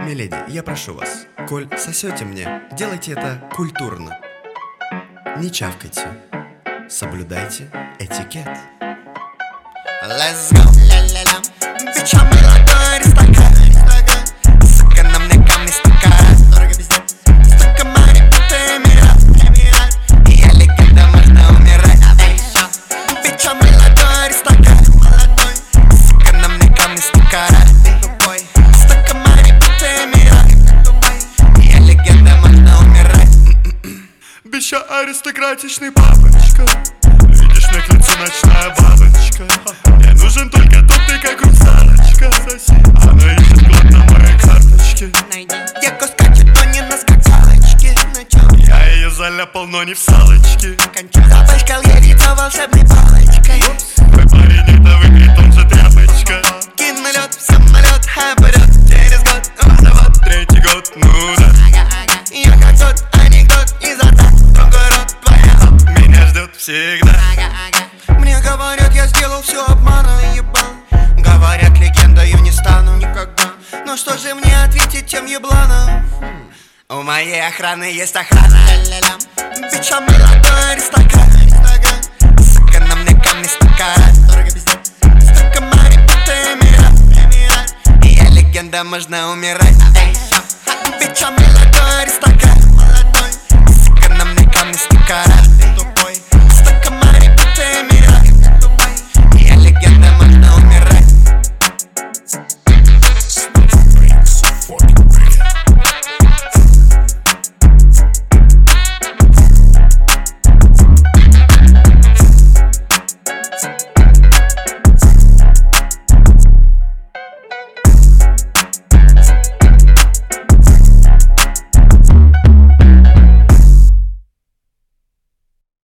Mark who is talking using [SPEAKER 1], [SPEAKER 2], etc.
[SPEAKER 1] миледи, я прошу вас, коль сосете мне, делайте это культурно. Не чавкайте, соблюдайте этикет.
[SPEAKER 2] Let's go, ля-ля-ля. Бича молодой аристократ. Сука, на мне камни стакан. Дорого пиздец. Сука, Мари, это эмират. Я легенда, можно умирать. Бича молодой аристократ. Сука, на мне камни стакан. Сука, Мари, это эмират. Я легенда, можно умирать.
[SPEAKER 3] Бича аристократичный папочка. Видишь, на крыльце ночная бабочка. Мне нужен только тот, ты как русалочка. Соси, она ищет год на моей карточке.
[SPEAKER 2] Девка скачет, но не на скакалочке.
[SPEAKER 3] Я ее заляпал, но не в салочке.
[SPEAKER 2] Запачкал я лицо волшебной палочкой.
[SPEAKER 3] Твой парень это выглядит, он же тряпочка.
[SPEAKER 2] Кину лед в самолет, вперед. Через год, вот
[SPEAKER 3] Третий год, ну да.
[SPEAKER 2] я как тот анекдот изо рта. Другой рот, твоя.
[SPEAKER 3] Меня ждет всегда.
[SPEAKER 2] Мне говорят, я сделал все обманом, ебал. Говорят, легендою не стану никогда. Но что же мне ответить тем ебланам? У моей охраны есть охрана. Бича молодой аристократ. Сука, на мне камни стакан. Дорого пиздец. Сука, Мари, это эмират. Я легенда, можно умирать. Бича молодой аристократ. Сука, на мне камни стакан.